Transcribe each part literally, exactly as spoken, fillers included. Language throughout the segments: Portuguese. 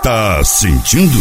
Tá sentindo?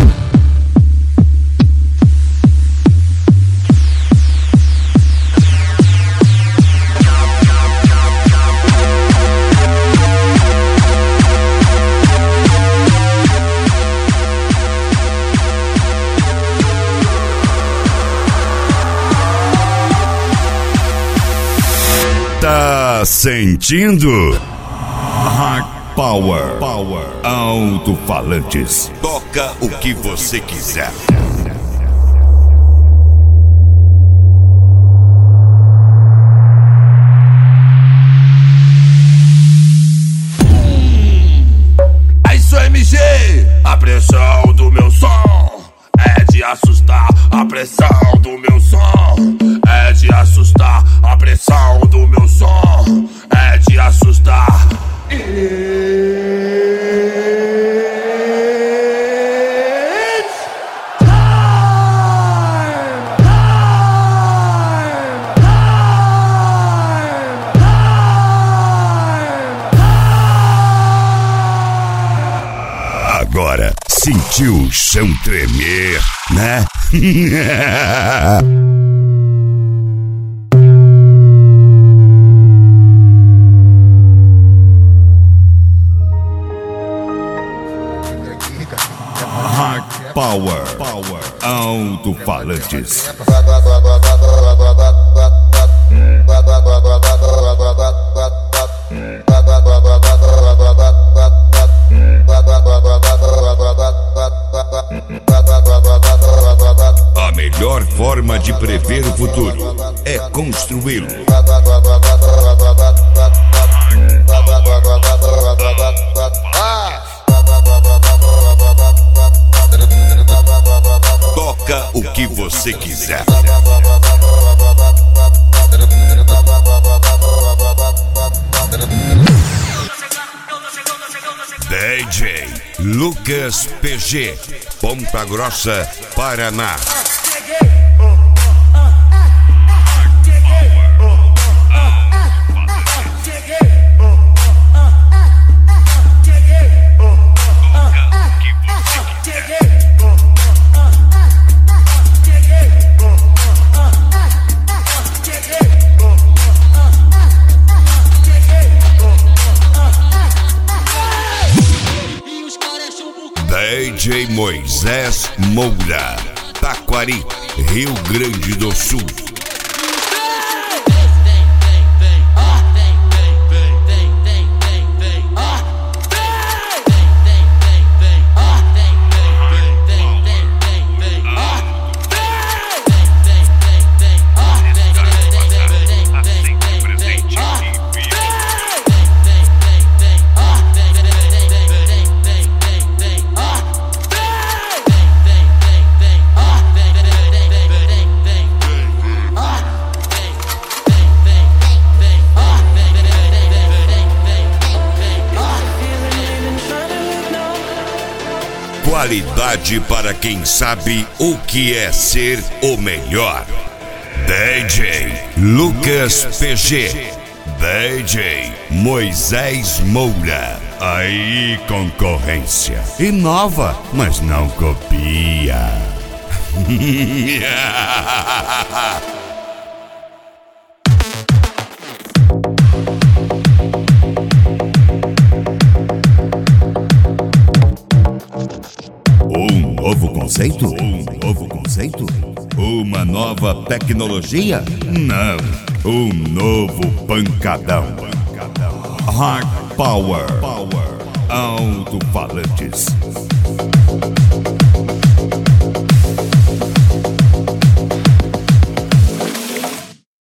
Tá sentindo? Hard Power, Power, alto-falantes. Toca o que você quiser. É isso, M G. A pressão do meu som é de assustar. A pressão do meu som é de assustar. A pressão do meu som é de assustar. Agora sentiu o chão tremer, né? Hard Power, Power, alto-falantes. A melhor forma de prever o futuro é construí-lo. Toca o que você quiser. D J Lucas P G, Ponta Grossa, Paraná. D J Moisés Moura, Taquari, Rio Grande do Sul. Qualidade para quem sabe o que é ser o melhor. D J Lucas P G, D J Moisés Moura. Aí, concorrência. Inova, mas não copia. Um novo conceito? Um novo conceito? Uma nova tecnologia? Não, um novo pancadão. Hard Power, Power, alto-falantes.